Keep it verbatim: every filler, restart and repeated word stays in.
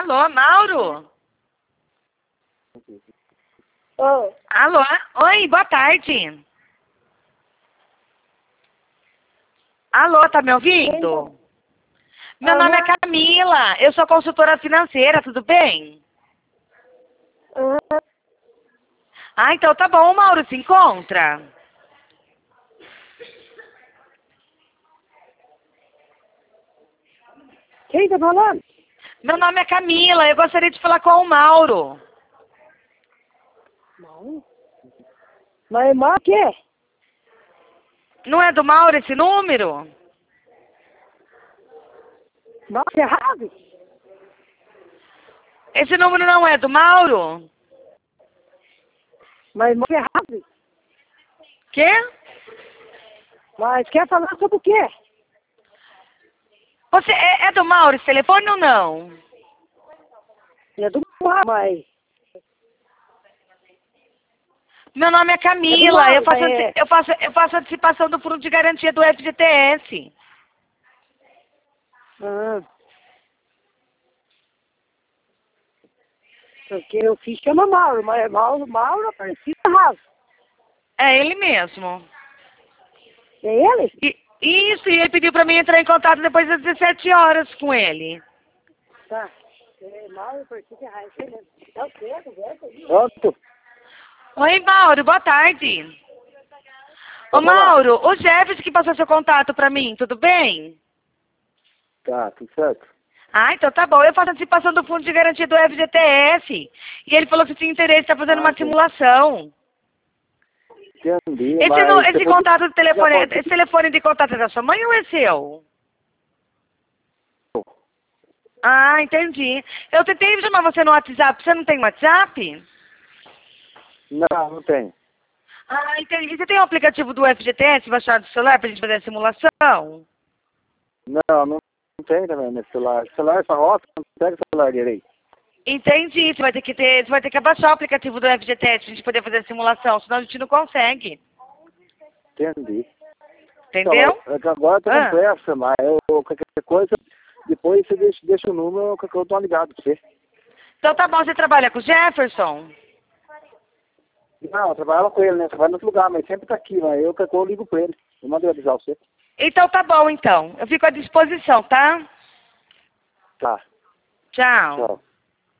Alô, Mauro? Oh. Alô? Oi, boa tarde. Alô, tá me ouvindo? Meu Uhum. nome é Camila, eu sou consultora financeira, tudo bem? Uhum. Ah, então tá bom, o Mauro se encontra? Quem tá falando? Meu nome é Camila, eu gostaria de falar com o Mauro. Não. Mas irmão, o quê? Não é do Mauro esse número? Mal Ferrari? Esse número não é do Mauro? Mas irmão Ferrari? Quê? Mas quer falar sobre o quê? Você é, é do Mauro esse telefone ou não? É do mal, mas... Meu nome é É do Camila, Mauro, eu faço, mas anti- é... eu faço, eu faço antecipação do fundo de garantia do F G T S. Ah. Porque o filho chama Mauro, mas é Mauro, Mauro Aparecido Raso. É ele mesmo. É ele? E, isso, e ele pediu pra mim entrar em contato depois das dezessete horas com ele. Tá. É Mauro Aparecido Raso, é mesmo. Tá certo, certo. Pronto. Oi, Mauro, boa tarde. Ô, Pode falar. Mauro, o Jefferson que passou seu contato pra mim, tudo bem? Tá, tudo certo. Ah, então tá bom. Eu faço antecipação do fundo de garantia do F G T S. E ele falou que tinha interesse em estar fazendo Ah, uma entendi. simulação. Entendi, Esse, nu- mas esse depois contato do já telefone, pode... esse telefone de contato é da sua mãe ou é seu? Ah, entendi. Eu tentei chamar você no WhatsApp. Você não tem WhatsApp? Não, não tem. Ah, entendi. Você tem o aplicativo do F G T S baixado no celular pra gente fazer a simulação? Não, não, não tem também nesse celular. O celular é só rota, não pega o celular direito. Entendi. Você vai ter que ter, você vai ter que abaixar o aplicativo do F G T S pra gente poder fazer a simulação, senão a gente não consegue. Entendi. Entendeu? Então, é que agora eu tô com Ah. pressa, mas eu, qualquer coisa, depois você deixa, deixa o número que eu tô ligado pra você. Então tá bom, você trabalha com o Jefferson? Não, eu trabalhava com ele, né? Trabalha em outro lugar, mas sempre tá aqui, mas eu, qualquer coisa, eu ligo pra ele. Eu mando avisar você. Então tá bom, então. Eu fico à disposição, tá? Tá, Tchau. tchau.